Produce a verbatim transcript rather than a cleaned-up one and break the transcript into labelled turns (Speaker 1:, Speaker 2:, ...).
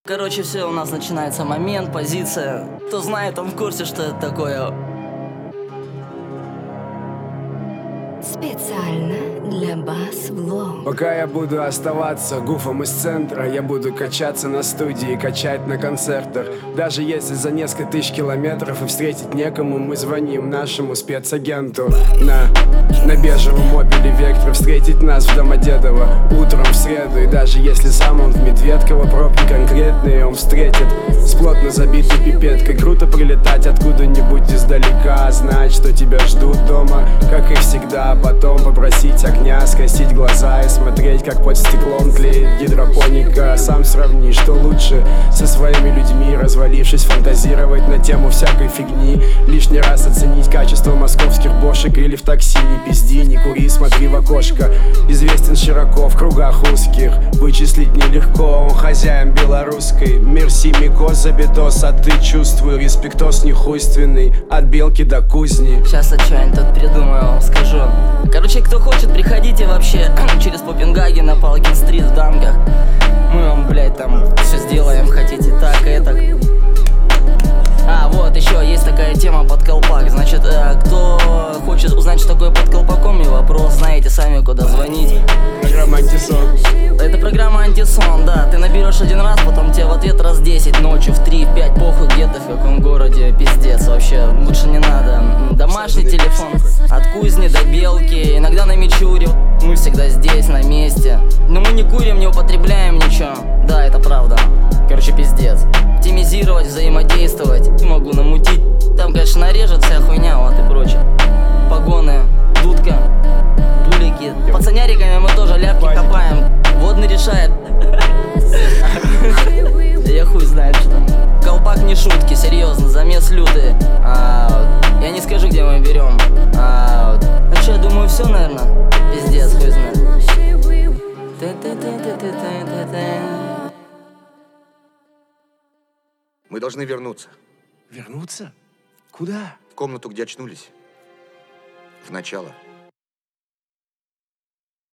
Speaker 1: Короче, все, у нас начинается момент, позиция. Кто знает, он в курсе, что это такое.
Speaker 2: Специально для Бас-Влог.
Speaker 3: Пока я буду оставаться гуфом из центра, я буду качаться на студии, качать на концертах. Даже если за несколько тысяч километров и встретить некому, мы звоним нашему спецагенту на, на бежевом мобиле Вектор. Встретить нас в Домодедово утром в среду. И даже если сам он в Медведково, пробки конкретные он встретит с плотно забитой пипеткой. Круто прилетать откуда-нибудь издалека, знать, что тебя ждут дома, как и всегда. А потом попросить огня, скосить глаза и смотреть, как под стеклом тлеет гидропоника. Сам сравни, что лучше со своими людьми, развалившись, фантазировать на тему всякой фигни. Лишний раз оценить качество московских бошек или в такси. Не пизди, не кури, смотри в окошко. Известен широко в кругах узких, вычислить нелегко, он хозяин белорусской. Мерси, Микос, Забитос, а ты чувствуй, респектос нехуйственный, от белки до кузни.
Speaker 1: Сейчас отчаянно тут придумаю, скажу. Короче, кто хочет, приходите вообще через Попенгаген на Палкин-стрит в Данках. Мы вам, блядь, там все сделаем, хотите так и так. А, вот, еще есть такая тема под колпак. Значит, э, кто хочет узнать, что такое под колпаком, и вопрос, знаете сами, куда звонить.
Speaker 3: Программа «Антисон».
Speaker 1: Это программа «Антисон», да. Ты наберешь один раз, потом тебе в ответ раз десять ночью, в три, в пять, похуй, где-то в каком городе, пиздец вообще, лучше не надо. Домашний телефон, от кузни до белки, иногда на Мичуре. Мы всегда здесь, на месте. Но мы не курим, не употребляем ничего. Да, это правда. Короче, пиздец. Оптимизировать, взаимодействовать, могу намутить. Там, конечно, нарежет вся хуйня, вот и прочее. Погоны, дудка, булики. Пацаняриками мы тоже ляпки копаем. Водный решает. Я хуй знает, что там. Колпак не шутки, серьезно, замес лютый. а, Я не скажу, где мы берем. а, Ну что, я думаю, все, наверное. Пиздец, хуй знает.
Speaker 4: Мы должны вернуться.
Speaker 3: Вернуться? Куда?
Speaker 4: В комнату, где очнулись. В начало.